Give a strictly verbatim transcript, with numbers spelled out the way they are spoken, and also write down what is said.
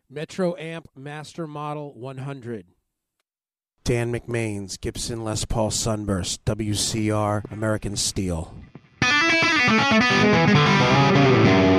Metro Amp Master Model one hundred. Dan McMain's Gibson Les Paul Sunburst, W C R American Steel.